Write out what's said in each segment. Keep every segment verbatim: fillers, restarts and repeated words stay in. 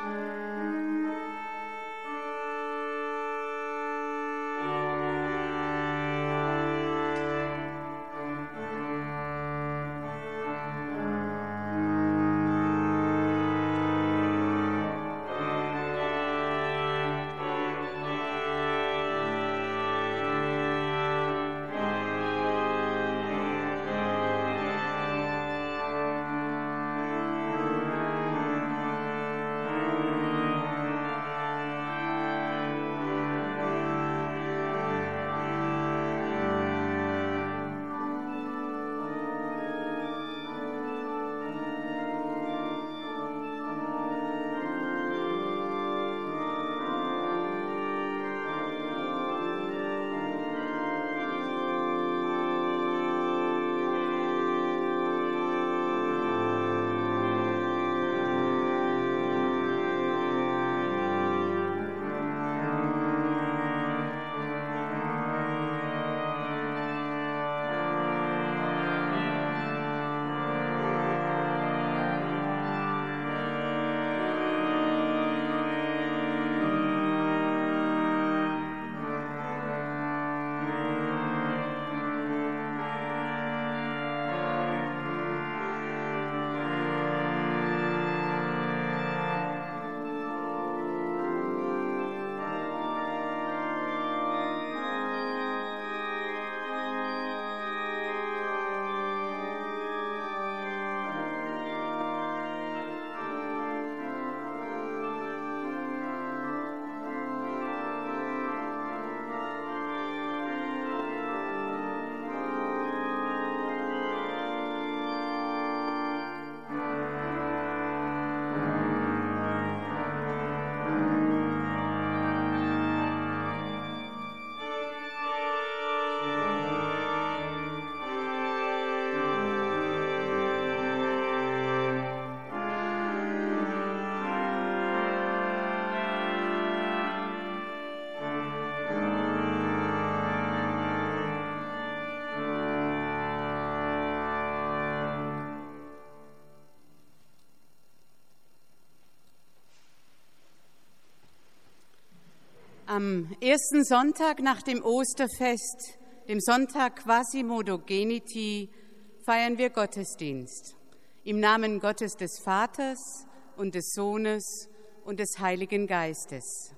Am ersten Sonntag nach dem Osterfest, dem Sonntag Quasimodo-Geniti, feiern wir Gottesdienst im Namen Gottes des Vaters und des Sohnes und des Heiligen Geistes.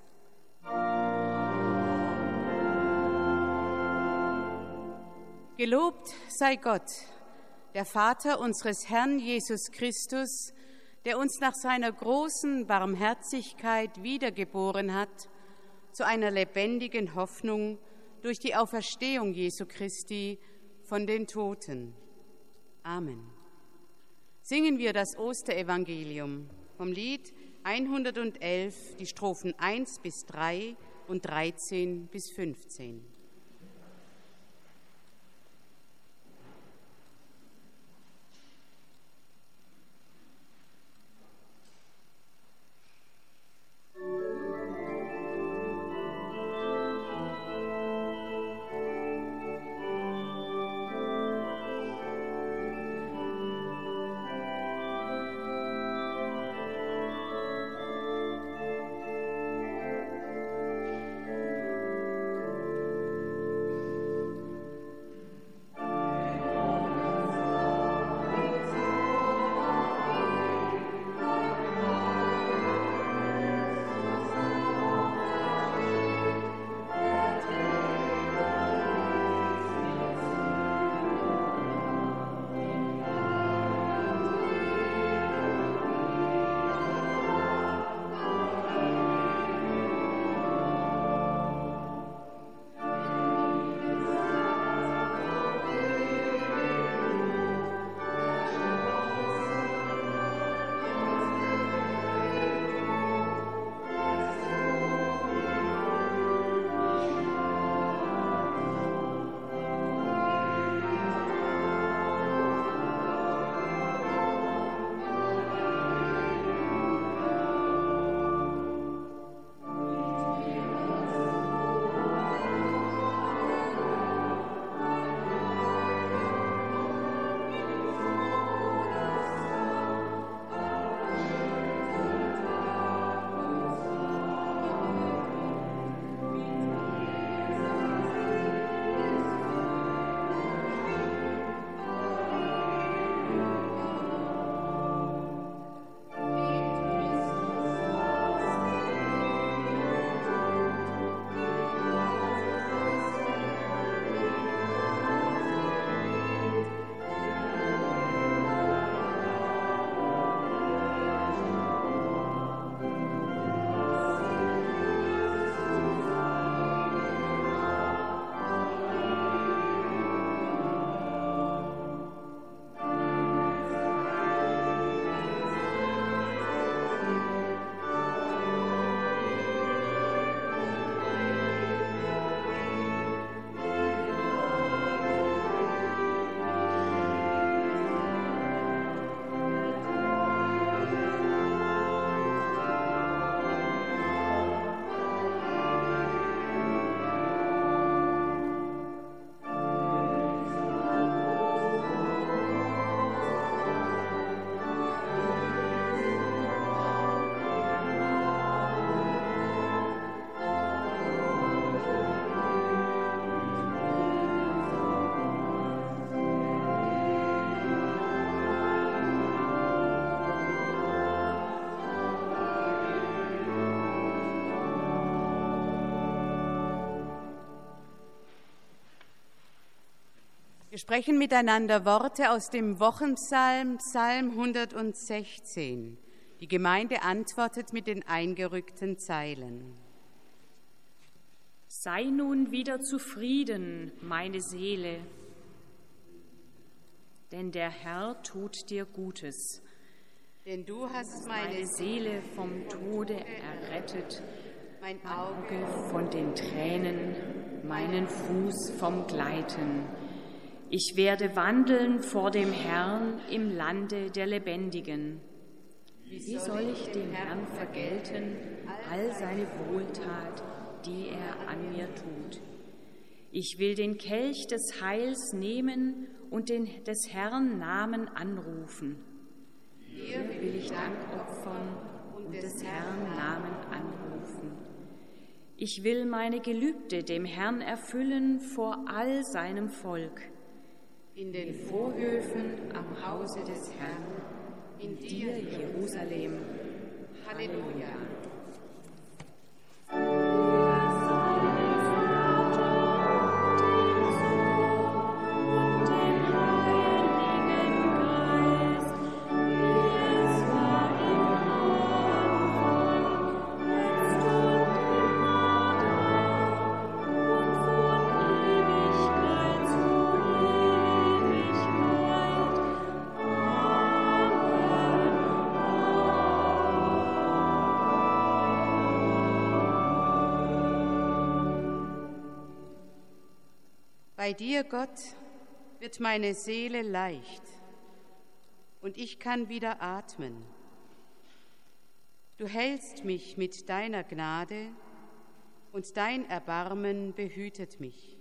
Gelobt sei Gott, der Vater unseres Herrn Jesus Christus, der uns nach seiner großen Barmherzigkeit wiedergeboren hat, zu einer lebendigen Hoffnung durch die Auferstehung Jesu Christi von den Toten. Amen. Singen wir das Osterevangelium vom Lied hundertelf, die Strophen eins bis drei und dreizehn bis fünfzehn. Wir sprechen miteinander Worte aus dem Wochenpsalm, Psalm hundertsechzehn. Die Gemeinde antwortet mit den eingerückten Zeilen. Sei nun wieder zufrieden, meine Seele, denn der Herr tut dir Gutes. Denn du hast meine, meine Seele vom Tode errettet, mein Auge von den Tränen, meinen Fuß vom Gleiten. Ich werde wandeln vor dem Herrn im Lande der Lebendigen. Wie soll ich dem Herrn vergelten all seine Wohltat, die er an mir tut? Ich will den Kelch des Heils nehmen und den des Herrn Namen anrufen. Hier will ich Dank opfern und des Herrn Namen anrufen. Ich will meine Gelübde dem Herrn erfüllen vor all seinem Volk. In den Vorhöfen am Hause des Herrn, in dir, Jerusalem. Halleluja. Bei dir, Gott, wird meine Seele leicht und ich kann wieder atmen. Du hältst mich mit deiner Gnade und dein Erbarmen behütet mich.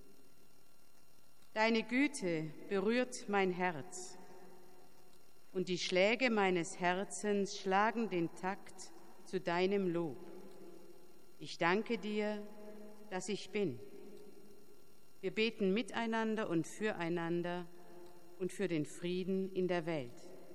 Deine Güte berührt mein Herz und die Schläge meines Herzens schlagen den Takt zu deinem Lob. Ich danke dir, dass ich bin. Wir beten miteinander und füreinander und für den Frieden in der Welt.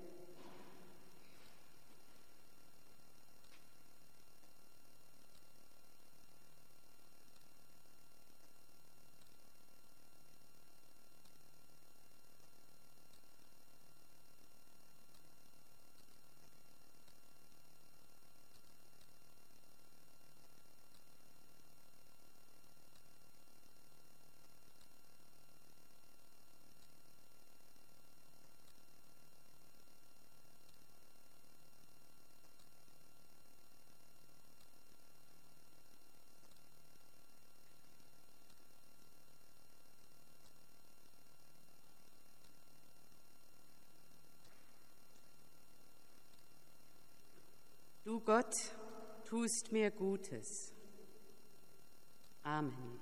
Du Gott, tust mir Gutes. Amen.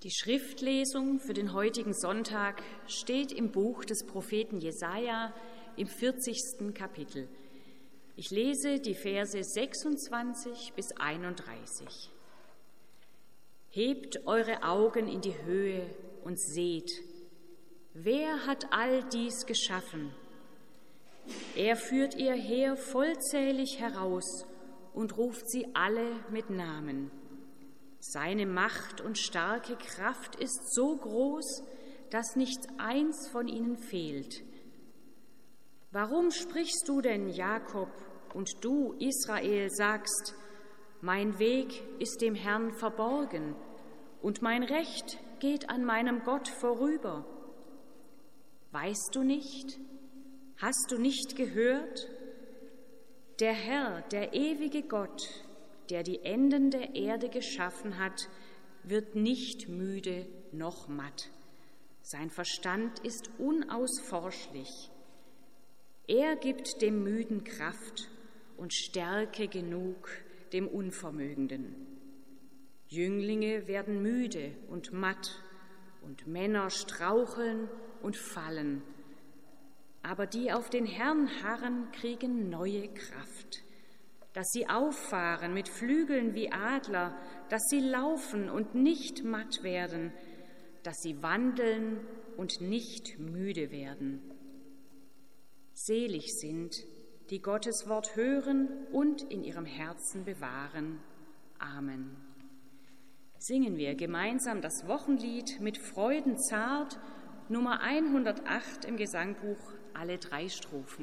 Die Schriftlesung für den heutigen Sonntag steht im Buch des Propheten Jesaja im vierzigsten Kapitel. Ich lese die Verse sechsundzwanzig bis einunddreißig. Hebt eure Augen in die Höhe und seht, wer hat all dies geschaffen? Er führt ihr Heer vollzählig heraus und ruft sie alle mit Namen. Seine Macht und starke Kraft ist so groß, dass nicht eins von ihnen fehlt. Warum sprichst du denn, Jakob, und du, Israel, sagst, mein Weg ist dem Herrn verborgen und mein Recht geht an meinem Gott vorüber? Weißt du nicht? Hast du nicht gehört? Der Herr, der ewige Gott, der die Enden der Erde geschaffen hat, wird nicht müde noch matt. Sein Verstand ist unausforschlich. Er gibt dem Müden Kraft und Stärke genug dem Unvermögenden. Jünglinge werden müde und matt und Männer straucheln und fallen. Aber die auf den Herrn harren, kriegen neue Kraft, dass sie auffahren mit Flügeln wie Adler, dass sie laufen und nicht matt werden, dass sie wandeln und nicht müde werden. Selig sind, die Gottes Wort hören und in ihrem Herzen bewahren. Amen. Singen wir gemeinsam das Wochenlied mit Freuden zart, Nummer hundertacht im Gesangbuch, alle drei Strophen.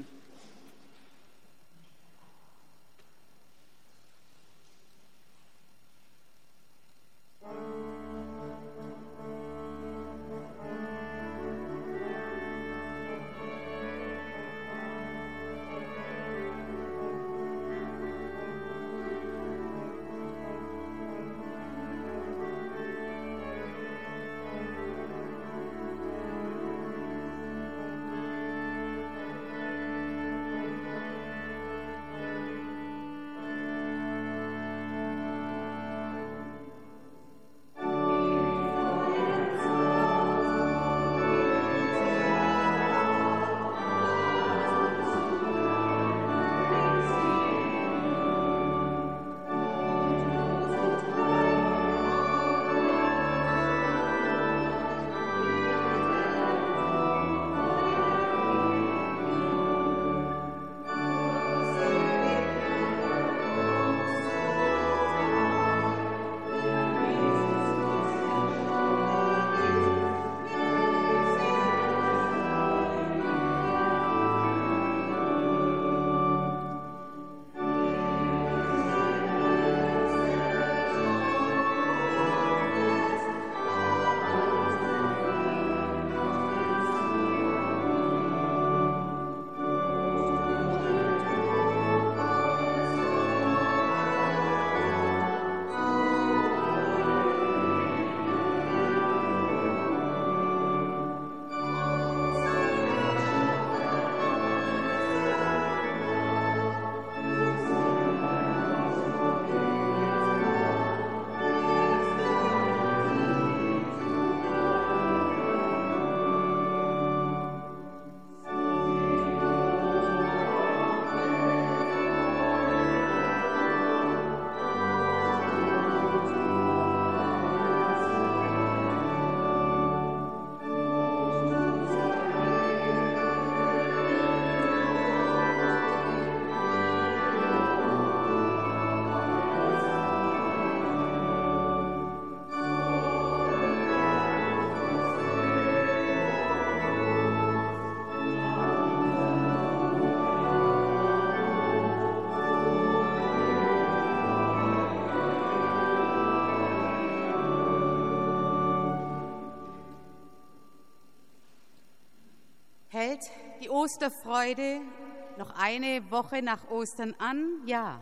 Hält die Osterfreude noch eine Woche nach Ostern an? Ja.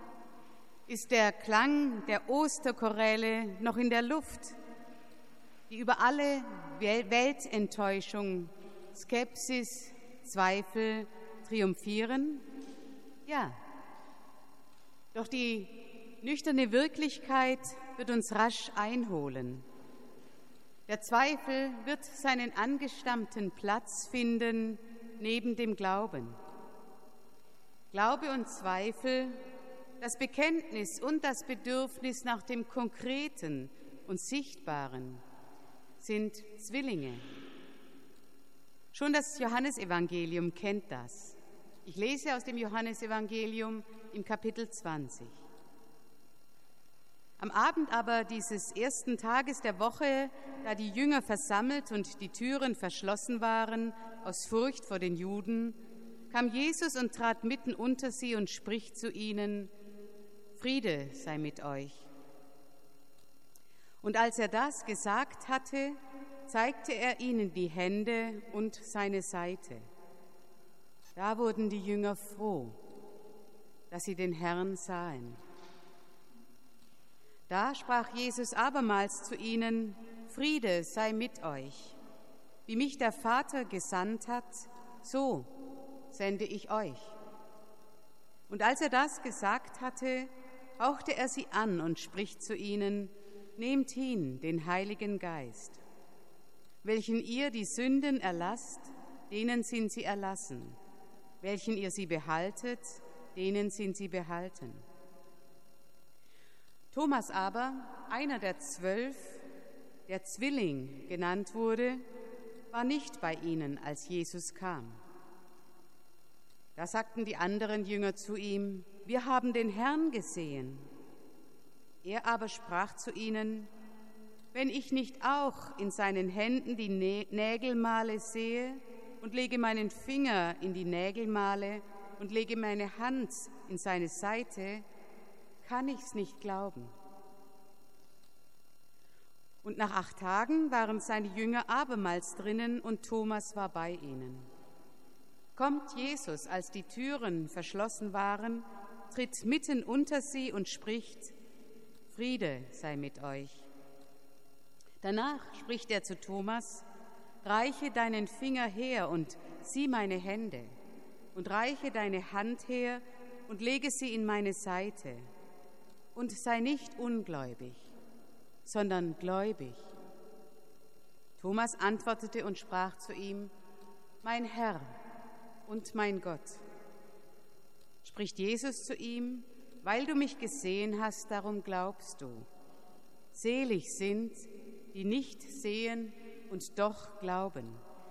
Ist der Klang der Osterchoräle noch in der Luft, die über alle Weltenttäuschung, Skepsis, Zweifel triumphieren? Ja. Doch die nüchterne Wirklichkeit wird uns rasch einholen. Der Zweifel wird seinen angestammten Platz finden neben dem Glauben. Glaube und Zweifel, das Bekenntnis und das Bedürfnis nach dem Konkreten und Sichtbaren sind Zwillinge. Schon das Johannesevangelium kennt das. Ich lese aus dem Johannesevangelium im Kapitel zwanzig. Am Abend aber dieses ersten Tages der Woche, da die Jünger versammelt und die Türen verschlossen waren, aus Furcht vor den Juden, kam Jesus und trat mitten unter sie und spricht zu ihnen: Friede sei mit euch. Und als er das gesagt hatte, zeigte er ihnen die Hände und seine Seite. Da wurden die Jünger froh, dass sie den Herrn sahen. Da sprach Jesus abermals zu ihnen: Friede sei mit euch. Wie mich der Vater gesandt hat, so sende ich euch. Und als er das gesagt hatte, hauchte er sie an und spricht zu ihnen: Nehmt hin den Heiligen Geist. Welchen ihr die Sünden erlasst, denen sind sie erlassen. Welchen ihr sie behaltet, denen sind sie behalten. Thomas aber, einer der zwölf, der Zwilling genannt wurde, war nicht bei ihnen, als Jesus kam. Da sagten die anderen Jünger zu ihm: Wir haben den Herrn gesehen. Er aber sprach zu ihnen: Wenn ich nicht auch in seinen Händen die Nägelmale sehe und lege meinen Finger in die Nägelmale und lege meine Hand in seine Seite, kann ich's nicht glauben. Und nach acht Tagen waren seine Jünger abermals drinnen und Thomas war bei ihnen. Kommt Jesus, als die Türen verschlossen waren, tritt mitten unter sie und spricht: Friede sei mit euch. Danach spricht er zu Thomas: Reiche deinen Finger her und sieh meine Hände, und reiche deine Hand her und lege sie in meine Seite. Und sei nicht ungläubig, sondern gläubig. Thomas antwortete und sprach zu ihm: Mein Herr und mein Gott. Spricht Jesus zu ihm: Weil du mich gesehen hast, darum glaubst du. Selig sind, die nicht sehen und doch glauben.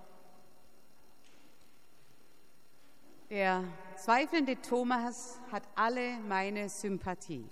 Der zweifelnde Thomas hat alle meine Sympathie.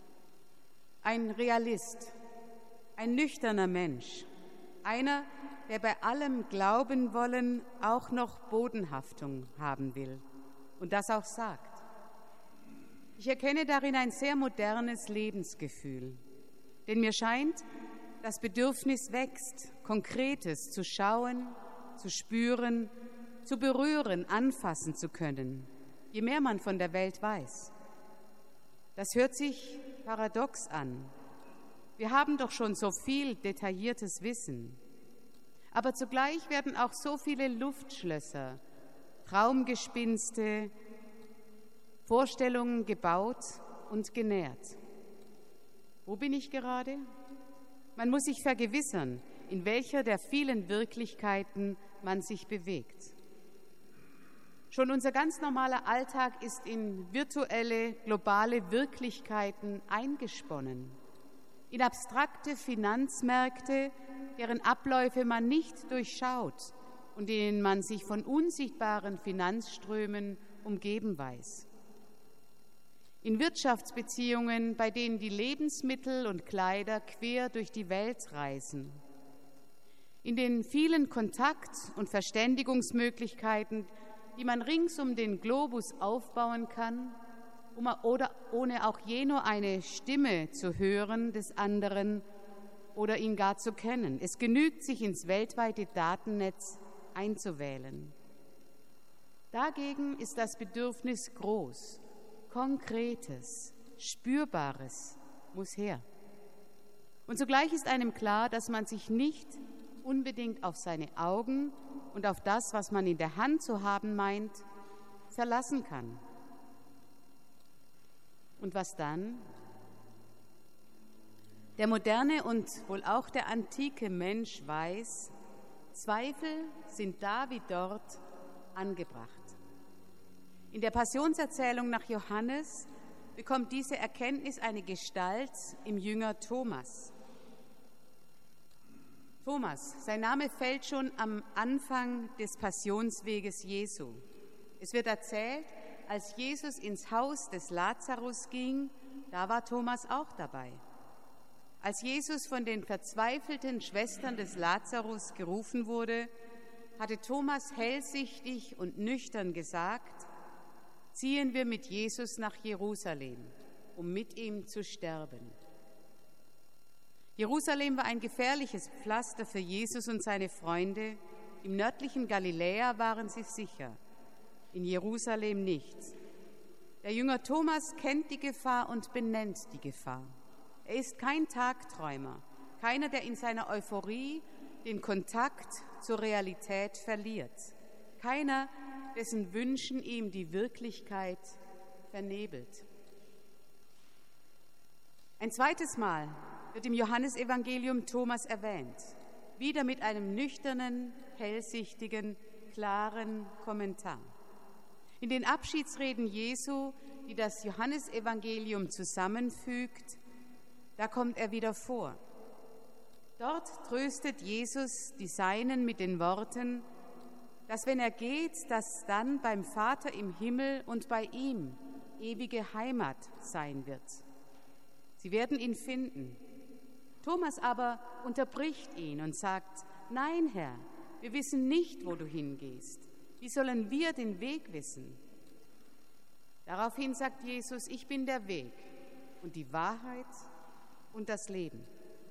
Ein Realist, ein nüchterner Mensch, einer, der bei allem Glauben wollen auch noch Bodenhaftung haben will und das auch sagt. Ich erkenne darin ein sehr modernes Lebensgefühl, denn mir scheint, das Bedürfnis wächst, Konkretes zu schauen, zu spüren, zu berühren, anfassen zu können, je mehr man von der Welt weiß. Das hört sich paradox an. Wir haben doch schon so viel detailliertes Wissen. Aber zugleich werden auch so viele Luftschlösser, Traumgespinste, Vorstellungen gebaut und genährt. Wo bin ich gerade? Man muss sich vergewissern, in welcher der vielen Wirklichkeiten man sich bewegt. Schon unser ganz normaler Alltag ist in virtuelle, globale Wirklichkeiten eingesponnen, in abstrakte Finanzmärkte, deren Abläufe man nicht durchschaut und in denen man sich von unsichtbaren Finanzströmen umgeben weiß. In Wirtschaftsbeziehungen, bei denen die Lebensmittel und Kleider quer durch die Welt reisen. In den vielen Kontakt- und Verständigungsmöglichkeiten, die man rings um den Globus aufbauen kann, um, oder ohne auch je nur eine Stimme zu hören des anderen oder ihn gar zu kennen. Es genügt, sich ins weltweite Datennetz einzuwählen. Dagegen ist das Bedürfnis groß, Konkretes, Spürbares muss her. Und zugleich ist einem klar, dass man sich nicht unbedingt auf seine Augen und auf das, was man in der Hand zu haben meint, verlassen kann. Und was dann? Der moderne und wohl auch der antike Mensch weiß, Zweifel sind da wie dort angebracht. In der Passionserzählung nach Johannes bekommt diese Erkenntnis eine Gestalt im Jünger Thomas. Thomas, sein Name fällt schon am Anfang des Passionsweges Jesu. Es wird erzählt, als Jesus ins Haus des Lazarus ging, da war Thomas auch dabei. Als Jesus von den verzweifelten Schwestern des Lazarus gerufen wurde, hatte Thomas hellsichtig und nüchtern gesagt: Ziehen wir mit Jesus nach Jerusalem, um mit ihm zu sterben. Jerusalem war ein gefährliches Pflaster für Jesus und seine Freunde. Im nördlichen Galiläa waren sie sicher, in Jerusalem nicht. Der Jünger Thomas kennt die Gefahr und benennt die Gefahr. Er ist kein Tagträumer, keiner, der in seiner Euphorie den Kontakt zur Realität verliert, keiner, dessen Wünschen ihm die Wirklichkeit vernebelt. Ein zweites Mal wird im Johannesevangelium Thomas erwähnt, wieder mit einem nüchternen, hellsichtigen, klaren Kommentar. In den Abschiedsreden Jesu, die das Johannesevangelium zusammenfügt, da kommt er wieder vor. Dort tröstet Jesus die Seinen mit den Worten, dass wenn er geht, dass dann beim Vater im Himmel und bei ihm ewige Heimat sein wird. Sie werden ihn finden. Thomas aber unterbricht ihn und sagt: Nein, Herr, wir wissen nicht, wo du hingehst. Wie sollen wir den Weg wissen? Daraufhin sagt Jesus: Ich bin der Weg und die Wahrheit und das Leben.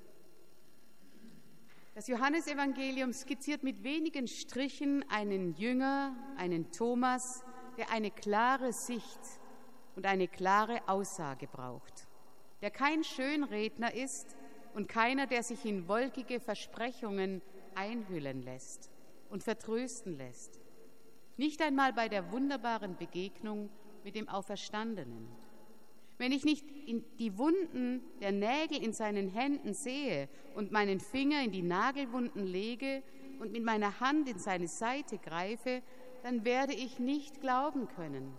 Das Johannesevangelium skizziert mit wenigen Strichen einen Jünger, einen Thomas, der eine klare Sicht und eine klare Aussage braucht, der kein Schönredner ist und keiner, der sich in wolkige Versprechungen einhüllen lässt und vertrösten lässt. Nicht einmal bei der wunderbaren Begegnung mit dem Auferstandenen. Wenn ich nicht in die Wunden der Nägel in seinen Händen sehe und meinen Finger in die Nagelwunden lege und mit meiner Hand in seine Seite greife, dann werde ich nicht glauben können.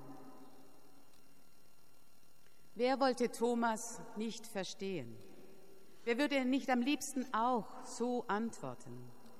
Wer wollte Thomas nicht verstehen? Wer würde nicht am liebsten auch so antworten?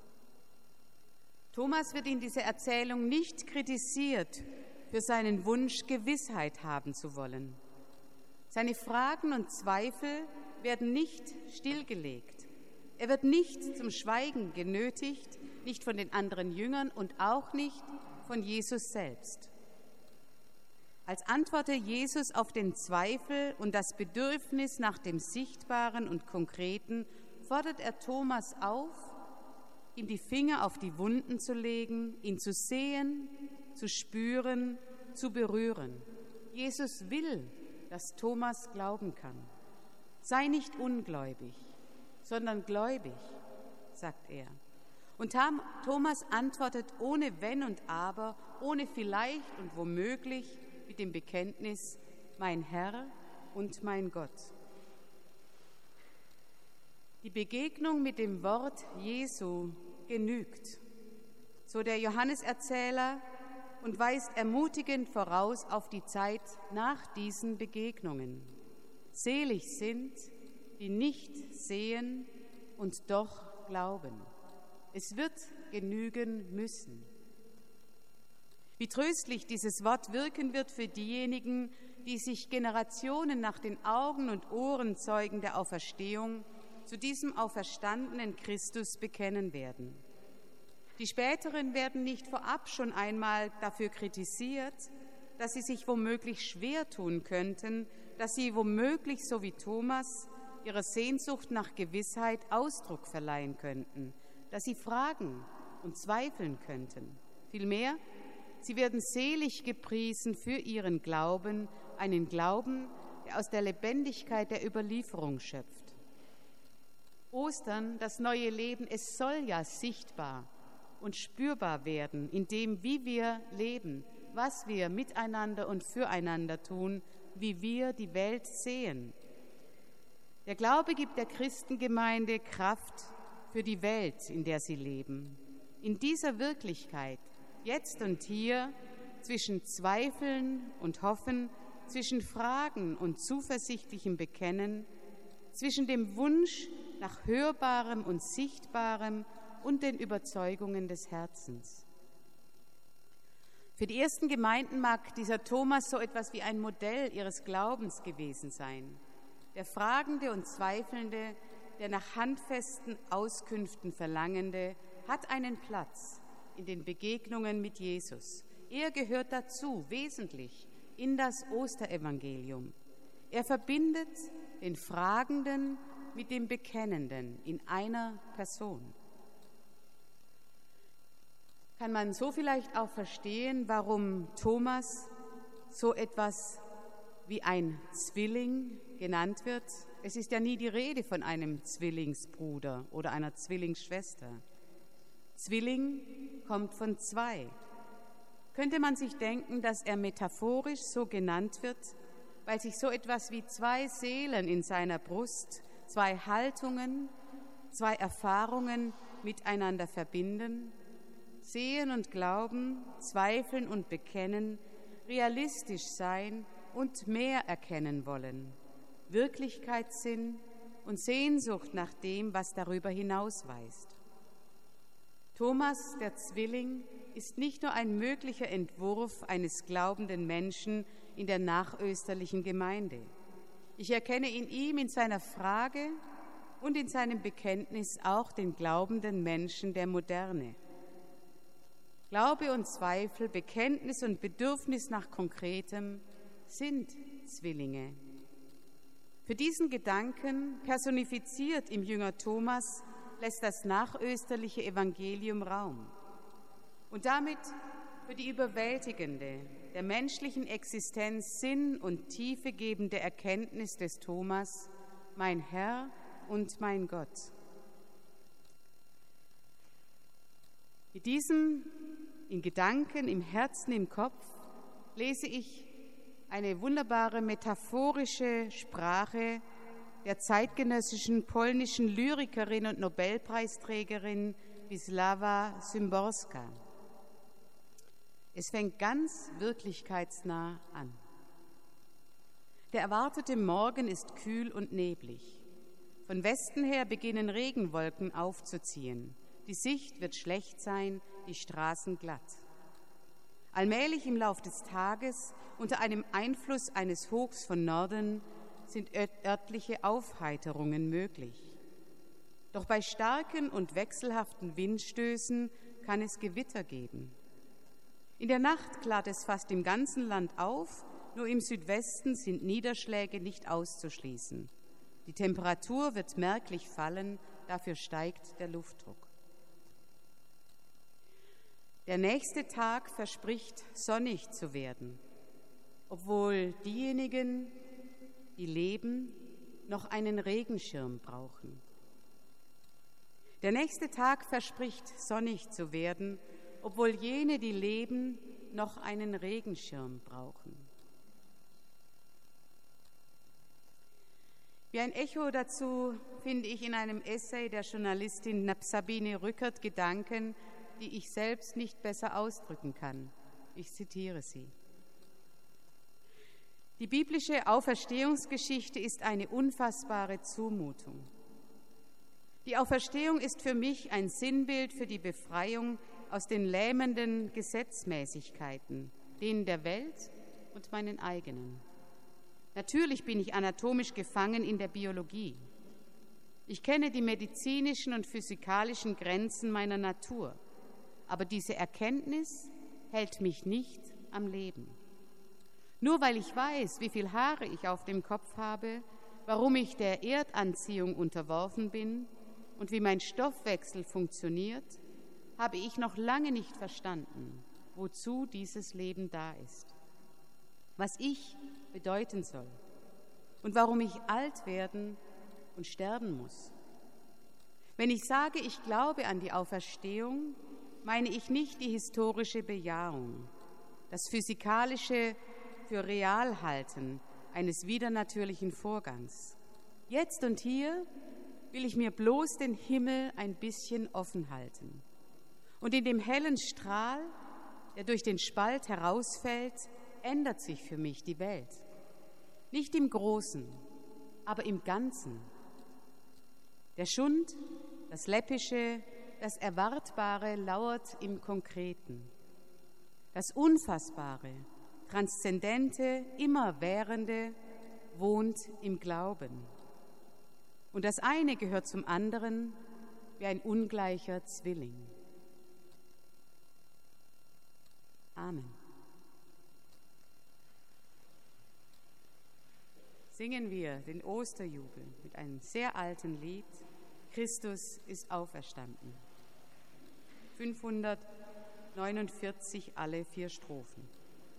Thomas wird in dieser Erzählung nicht kritisiert für seinen Wunsch, Gewissheit haben zu wollen. Seine Fragen und Zweifel werden nicht stillgelegt. Er wird nicht zum Schweigen genötigt, nicht von den anderen Jüngern und auch nicht von Jesus selbst. Als antworte Jesus auf den Zweifel und das Bedürfnis nach dem Sichtbaren und Konkreten, fordert er Thomas auf, ihm die Finger auf die Wunden zu legen, ihn zu sehen, zu spüren, zu berühren. Jesus will, dass Thomas glauben kann. Sei nicht ungläubig, sondern gläubig, sagt er. Und Thomas antwortet ohne Wenn und Aber, ohne vielleicht und womöglich, mit dem Bekenntnis: Mein Herr und mein Gott. Die Begegnung mit dem Wort Jesu genügt, so der Johanneserzähler, und weist ermutigend voraus auf die Zeit nach diesen Begegnungen. Selig sind, die nicht sehen und doch glauben. Es wird genügen müssen. Wie tröstlich dieses Wort wirken wird für diejenigen, die sich Generationen nach den Augen und Ohrenzeugen der Auferstehung zu diesem auferstandenen Christus bekennen werden. Die Späteren werden nicht vorab schon einmal dafür kritisiert, dass sie sich womöglich schwer tun könnten, dass sie womöglich, so wie Thomas, ihrer Sehnsucht nach Gewissheit Ausdruck verleihen könnten, dass sie fragen und zweifeln könnten. Vielmehr, sie werden selig gepriesen für ihren Glauben, einen Glauben, der aus der Lebendigkeit der Überlieferung schöpft. Ostern, das neue Leben, es soll ja sichtbar und spürbar werden, in dem, wie wir leben, was wir miteinander und füreinander tun, wie wir die Welt sehen. Der Glaube gibt der Christengemeinde Kraft für die Welt, in der sie leben. In dieser Wirklichkeit, jetzt und hier, zwischen Zweifeln und Hoffen, zwischen Fragen und zuversichtlichem Bekennen, zwischen dem Wunsch nach Hörbarem und Sichtbarem und den Überzeugungen des Herzens. Für die ersten Gemeinden mag dieser Thomas so etwas wie ein Modell ihres Glaubens gewesen sein. Der Fragende und Zweifelnde, der nach handfesten Auskünften Verlangende, hat einen Platz in den Begegnungen mit Jesus. Er gehört dazu, wesentlich, in das Osterevangelium. Er verbindet den Fragenden mit dem Bekennenden in einer Person. Kann man so vielleicht auch verstehen, warum Thomas so etwas wie ein Zwilling genannt wird? Es ist ja nie die Rede von einem Zwillingsbruder oder einer Zwillingsschwester. Zwilling kommt von zwei. Könnte man sich denken, dass er metaphorisch so genannt wird, weil sich so etwas wie zwei Seelen in seiner Brust, zwei Haltungen, zwei Erfahrungen miteinander verbinden, sehen und glauben, zweifeln und bekennen, realistisch sein und mehr erkennen wollen, Wirklichkeitssinn und Sehnsucht nach dem, was darüber hinausweist. Thomas, der Zwilling, ist nicht nur ein möglicher Entwurf eines glaubenden Menschen in der nachösterlichen Gemeinde. Ich erkenne in ihm, in seiner Frage und in seinem Bekenntnis auch den glaubenden Menschen der Moderne. Glaube und Zweifel, Bekenntnis und Bedürfnis nach Konkretem sind Zwillinge. Für diesen Gedanken, personifiziert im Jünger Thomas, lässt das nachösterliche Evangelium Raum. Und damit für die überwältigende, der menschlichen Existenz Sinn und Tiefe gebende Erkenntnis des Thomas, mein Herr und mein Gott. Mit diesem in Gedanken, im Herzen, im Kopf lese ich eine wunderbare metaphorische Sprache der zeitgenössischen polnischen Lyrikerin und Nobelpreisträgerin Wisława Szymborska. Es fängt ganz wirklichkeitsnah an. Der erwartete Morgen ist kühl und neblig. Von Westen her beginnen Regenwolken aufzuziehen. Die Sicht wird schlecht sein, die Straßen glatt. Allmählich im Lauf des Tages, unter einem Einfluss eines Hochs von Norden, sind örtliche Aufheiterungen möglich. Doch bei starken und wechselhaften Windstößen kann es Gewitter geben. In der Nacht klart es fast im ganzen Land auf, nur im Südwesten sind Niederschläge nicht auszuschließen. Die Temperatur wird merklich fallen, dafür steigt der Luftdruck. Der nächste Tag verspricht, sonnig zu werden, obwohl diejenigen, die leben, noch einen Regenschirm brauchen. Der nächste Tag verspricht, sonnig zu werden, obwohl jene, die leben, noch einen Regenschirm brauchen. Wie ein Echo dazu finde ich in einem Essay der Journalistin Sabine Rückert Gedanken, die ich selbst nicht besser ausdrücken kann. Ich zitiere sie. Die biblische Auferstehungsgeschichte ist eine unfassbare Zumutung. Die Auferstehung ist für mich ein Sinnbild für die Befreiung aus den lähmenden Gesetzmäßigkeiten, denen der Welt und meinen eigenen. Natürlich bin ich anatomisch gefangen in der Biologie. Ich kenne die medizinischen und physikalischen Grenzen meiner Natur, aber diese Erkenntnis hält mich nicht am Leben. Nur weil ich weiß, wie viel Haare ich auf dem Kopf habe, warum ich der Erdanziehung unterworfen bin und wie mein Stoffwechsel funktioniert, habe ich noch lange nicht verstanden, wozu dieses Leben da ist, was ich bedeuten soll und warum ich alt werden und sterben muss. Wenn ich sage, ich glaube an die Auferstehung, meine ich nicht die historische Bejahung, das physikalische für real halten eines widernatürlichen Vorgangs. Jetzt und hier will ich mir bloß den Himmel ein bisschen offen halten. Und in dem hellen Strahl, der durch den Spalt herausfällt, ändert sich für mich die Welt. Nicht im Großen, aber im Ganzen. Der Schund, das Läppische, das Erwartbare lauert im Konkreten. Das Unfassbare, Transzendente, Immerwährende wohnt im Glauben. Und das eine gehört zum anderen wie ein ungleicher Zwilling. Amen. Singen wir den Osterjubel mit einem sehr alten Lied, Christus ist auferstanden. fünfhundertneunundvierzig, alle vier Strophen.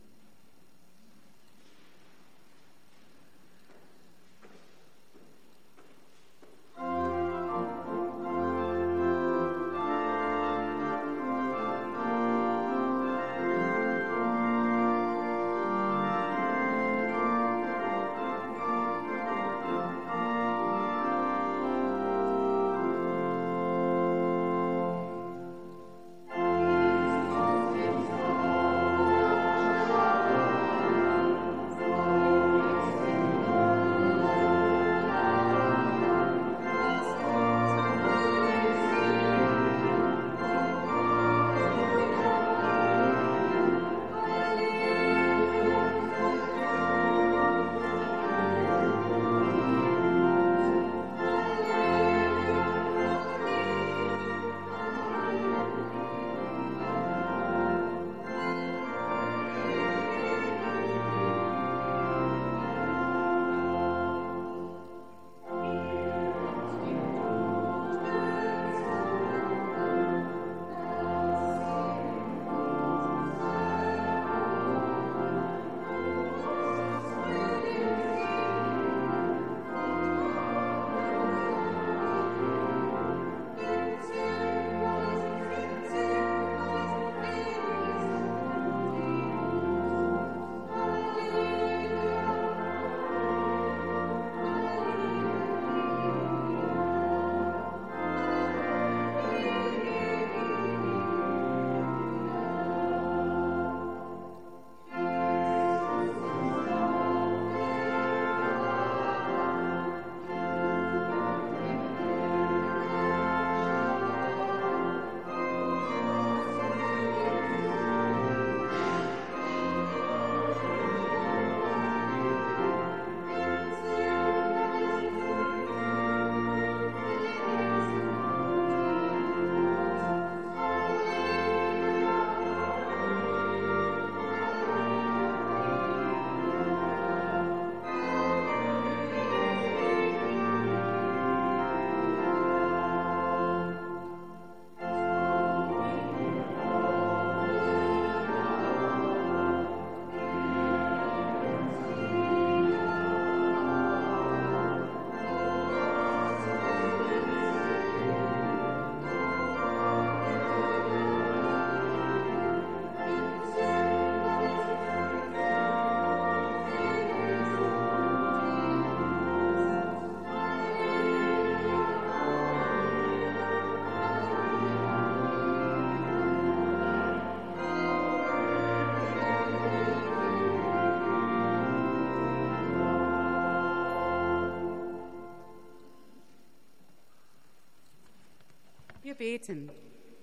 Wir beten.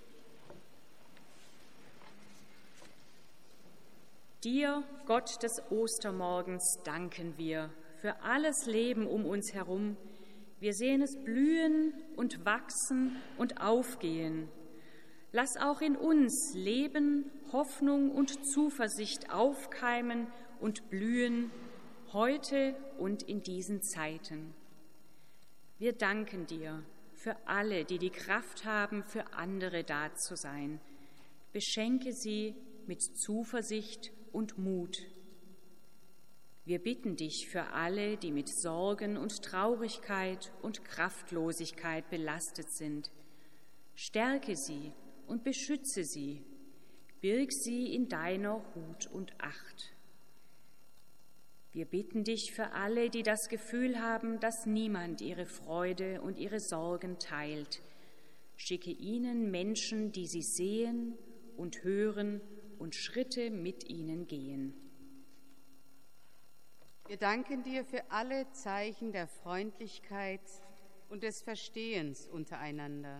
Dir, Gott des Ostermorgens, danken wir für alles Leben um uns herum. Wir sehen es blühen und wachsen und aufgehen. Lass auch in uns Leben, Hoffnung und Zuversicht aufkeimen und blühen, heute und in diesen Zeiten. Wir danken dir für alle, die die Kraft haben, für andere da zu sein. Beschenke sie mit Zuversicht und Mut. Wir bitten dich für alle, die mit Sorgen und Traurigkeit und Kraftlosigkeit belastet sind. Stärke sie und beschütze sie. Birg sie in deiner Hut und Acht. Wir bitten dich für alle, die das Gefühl haben, dass niemand ihre Freude und ihre Sorgen teilt. Schicke ihnen Menschen, die sie sehen und hören und Schritte mit ihnen gehen. Wir danken dir für alle Zeichen der Freundlichkeit und des Verstehens untereinander.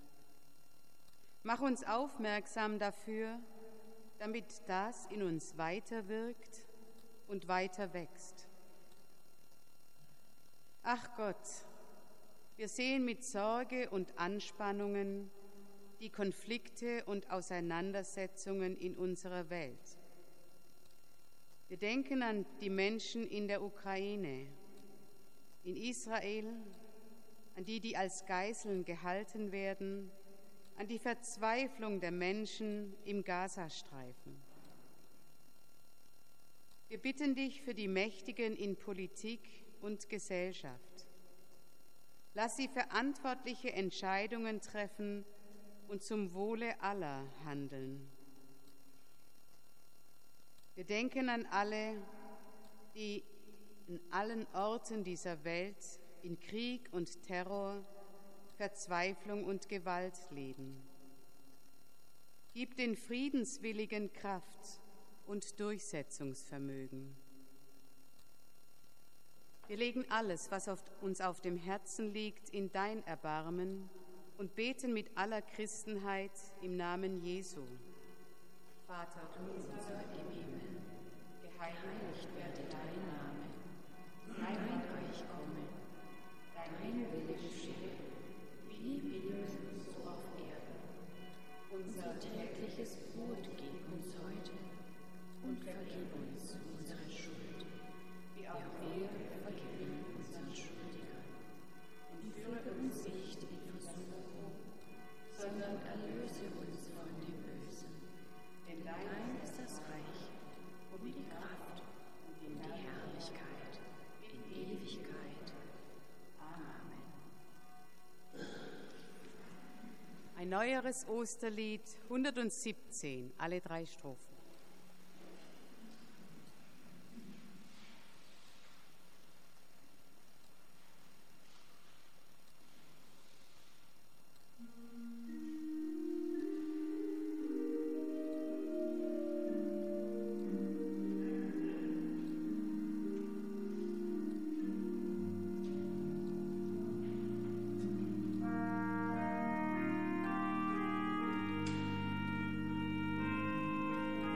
Mach uns aufmerksam dafür, damit das in uns weiterwirkt und weiter wächst. Ach Gott, wir sehen mit Sorge und Anspannungen die Konflikte und Auseinandersetzungen in unserer Welt. Wir denken an die Menschen in der Ukraine, in Israel, an die, die als Geiseln gehalten werden, an die Verzweiflung der Menschen im Gazastreifen. Wir bitten dich für die Mächtigen in Politik und Gesellschaft. Lass sie verantwortliche Entscheidungen treffen und zum Wohle aller handeln. Wir denken an alle, die in allen Orten dieser Welt in Krieg und Terror, Verzweiflung und Gewalt leben. Gib den Friedenswilligen Kraft und Durchsetzungsvermögen. Wir legen alles, was auf uns auf dem Herzen liegt, in dein Erbarmen und beten mit aller Christenheit im Namen Jesu. Vater unser im Himmel, geheiligt werde dein Name, dein Reich komme, dein Wille geschehe, wie im Himmel so auf Erden. Unser tägliches Brot gib uns heute und vergib uns unsere Schuld, wie auch wir vergeben unseren Schuldigern. Und führe uns nicht in Versuchung, sondern erlöse uns von dem Bösen. Denn dein ist das Reich und die Kraft und die Herrlichkeit in Ewigkeit. Amen. Ein neueres Osterlied, hundertsiebzehn, alle drei Strophen. Thank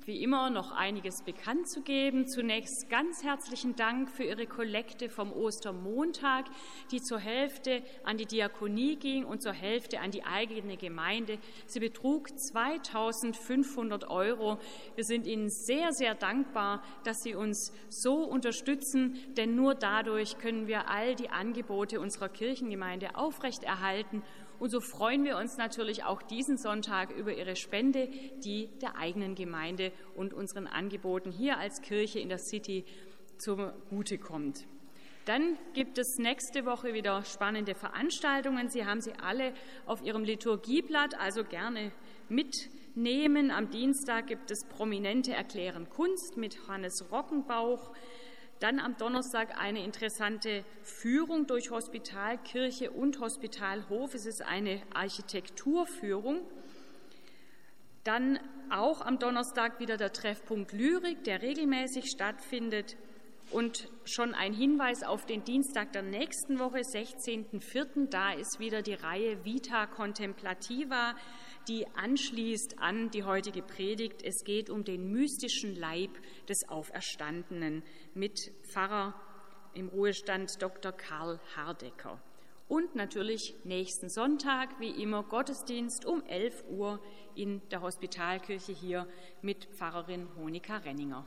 wie immer noch einiges bekannt zu geben. Zunächst ganz herzlichen Dank für Ihre Kollekte vom Ostermontag, die zur Hälfte an die Diakonie ging und zur Hälfte an die eigene Gemeinde. Sie betrug zweitausendfünfhundert Euro. Wir sind Ihnen sehr, sehr dankbar, dass Sie uns so unterstützen, denn nur dadurch können wir all die Angebote unserer Kirchengemeinde aufrechterhalten. Und so freuen wir uns natürlich auch diesen Sonntag über Ihre Spende, die der eigenen Gemeinde und unseren Angeboten hier als Kirche in der City zugutekommt. Dann gibt es nächste Woche wieder spannende Veranstaltungen. Sie haben sie alle auf Ihrem Liturgieblatt, also gerne mitnehmen. Am Dienstag gibt es Prominente erklären Kunst mit Hannes Rockenbauch. Dann am Donnerstag eine interessante Führung durch Hospitalkirche und Hospitalhof. Es ist eine Architekturführung. Dann auch am Donnerstag wieder der Treffpunkt Lyrik, der regelmäßig stattfindet. Und schon ein Hinweis auf den Dienstag der nächsten Woche, sechzehnten vierten Da ist wieder die Reihe Vita Contemplativa, die anschließt an die heutige Predigt. Es geht um den mystischen Leib des Auferstandenen mit Pfarrer im Ruhestand Doktor Karl Hardecker. Und natürlich nächsten Sonntag, wie immer, Gottesdienst um elf Uhr in der Hospitalkirche hier mit Pfarrerin Monika Renninger.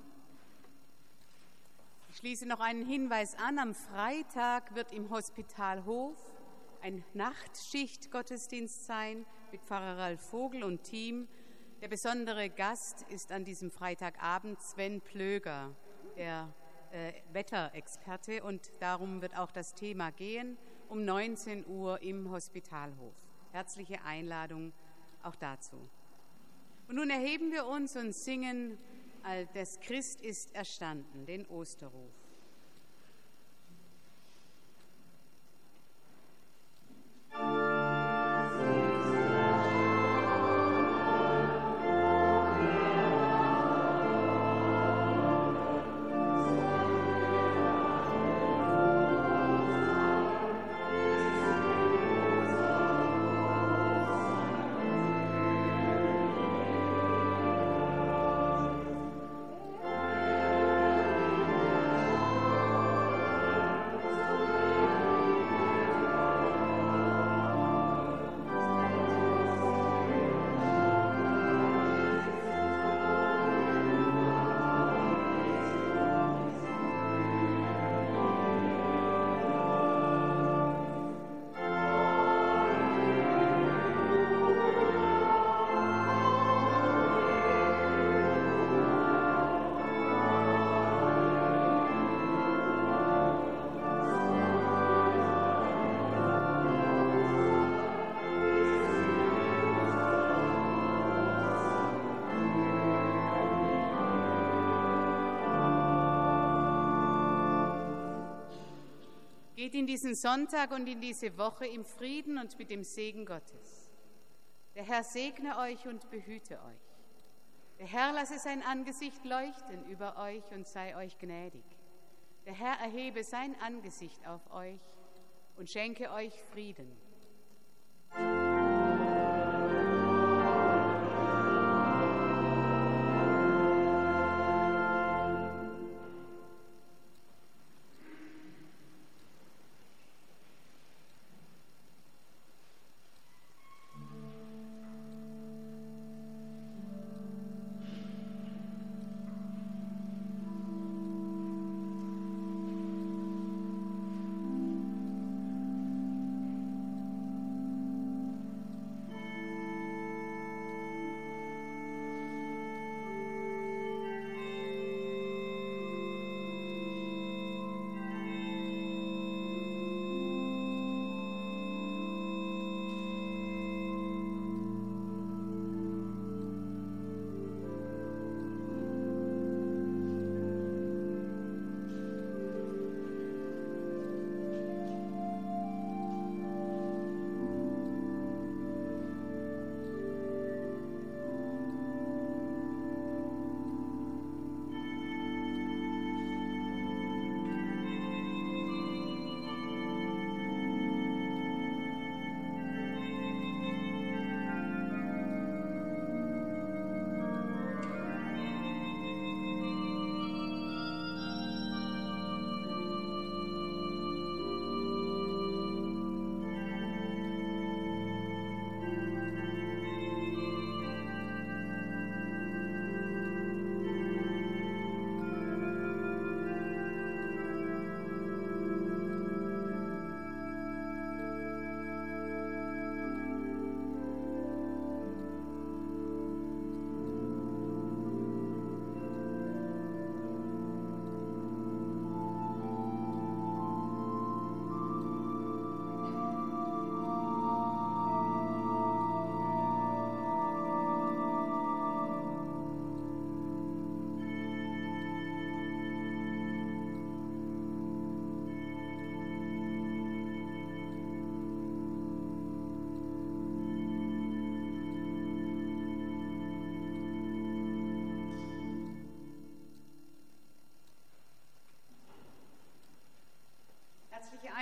Ich schließe noch einen Hinweis an. Am Freitag wird im Hospitalhof ein Nachtschicht-Gottesdienst sein mit Pfarrer Ralf Vogel und Team. Der besondere Gast ist an diesem Freitagabend Sven Plöger, der äh, Wetterexperte, und darum wird auch das Thema gehen, um neunzehn Uhr im Hospitalhof. Herzliche Einladung auch dazu. Und nun erheben wir uns und singen des Christ ist erstanden, den Osterruf. Geht in diesen Sonntag und in diese Woche im Frieden und mit dem Segen Gottes. Der Herr segne euch und behüte euch. Der Herr lasse sein Angesicht leuchten über euch und sei euch gnädig. Der Herr erhebe sein Angesicht auf euch und schenke euch Frieden.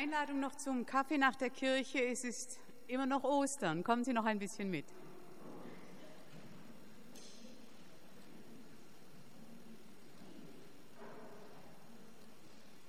Einladung noch zum Kaffee nach der Kirche. Es ist immer noch Ostern. Kommen Sie noch ein bisschen mit.